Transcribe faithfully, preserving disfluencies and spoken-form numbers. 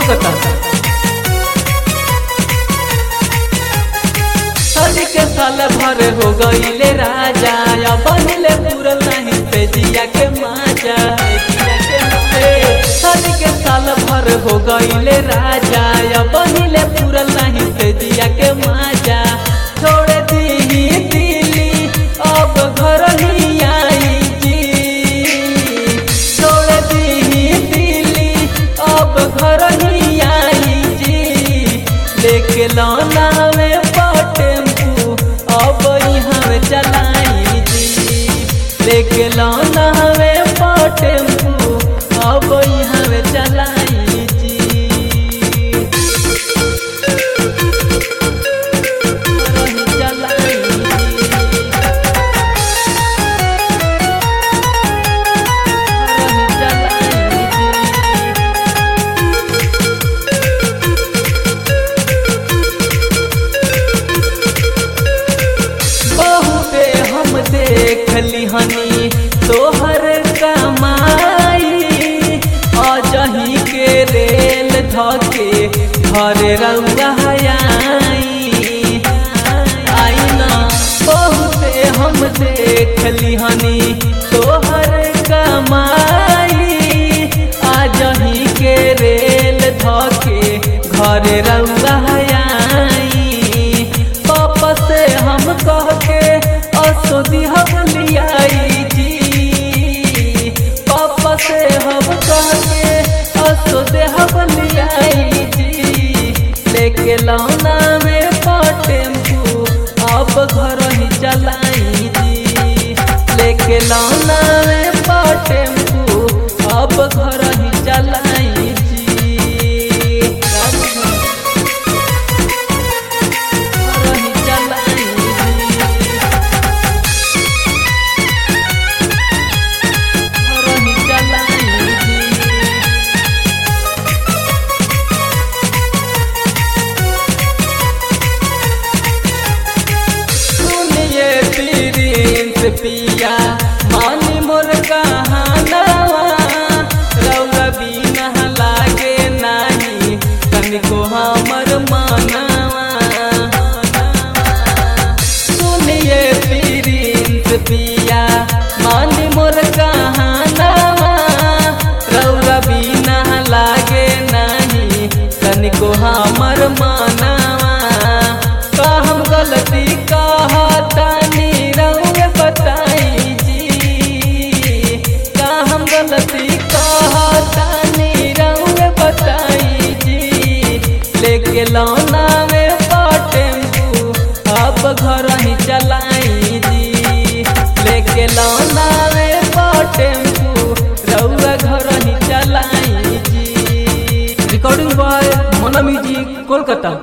कोलकाता। शादी के साल भर हो गईले राजा, या बनिले पूरल नहीं से जिया के माजा। शादी के साल भर हो गईले राजा, या बनिले पूरल नहीं से जिया के माजा। छोड़ दी दिल्ली अब घर ही आई जी, छोड़ दी दिल्ली अब घर ही आई जी। लेके लौना में टेम्पू अब यहाँ चलाई जी, लेके लौना में टेम्पू अब यहाँ चलाई जी। देखली हनी तोहर कमाई, अजही के रेल धके घर रउआ आई। आई ना बहुते हम देखली हनी तोहर कमाई, अजही के रेल धके घर रउआ आई। पापा से हम कह के असोदी हवलियाई जी, पापा से हम कह के असोदे हवलियाई जी। लेके लौना में टेम्पू अब घर ही चलाई जी, लेके लौना में टेम्पू अब घर ही चलाई जी। पिया मानी मोर कहानवा, रउआ बिना लागे नाही तनिको हमर मनवा। सुनिए प्रिंस पिया मानी मोर कहानवा, रउआ बिना लागे नाही तनिको हमर मनवा। का हम गलती कहतानी बताई जी, का हम गलती कहतानी रउए बताई जी। लेके लौना में टेम्पू अब घर ही चलाई जी, लेके लौना में टेम्पू रउआ घर ही चलाई जी। Recording by Mona music Kolkata.